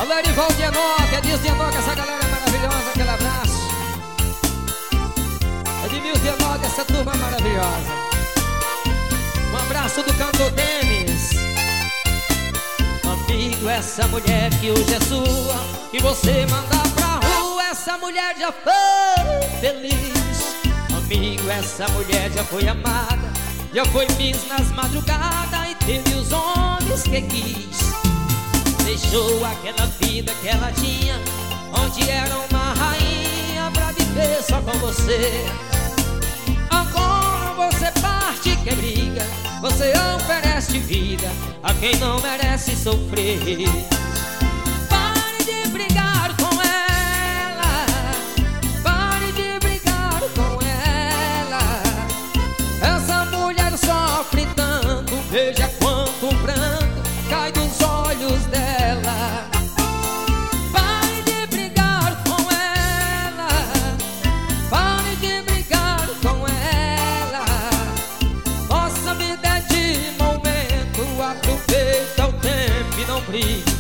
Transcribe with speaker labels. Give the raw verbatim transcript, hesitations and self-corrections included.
Speaker 1: Alô, Erivaldo Enoca, Edilson Enoca, essa galera é maravilhosa, aquele abraço. Edmilson Enoca, essa turma maravilhosa. Um abraço do cantor Denis. Amigo, essa mulher que hoje é sua e você manda pra rua, essa mulher já foi feliz. Amigo, essa mulher já foi amada, já foi Miss nas madrugadas e teve os homens que quis. Deixou aquela vida que ela tinha, onde era uma rainha, pra viver só com você. Agora você parte que briga, você oferece vida a quem não merece sofrer. Pare de brigar com ela, pare de brigar com ela. Essa mulher sofre tanto, veja quanto pranto cai dos olhos dela. Pare de brigar com ela, pare de brigar com ela. Nossa vida é de momento, aproveita o tempo e não brigue.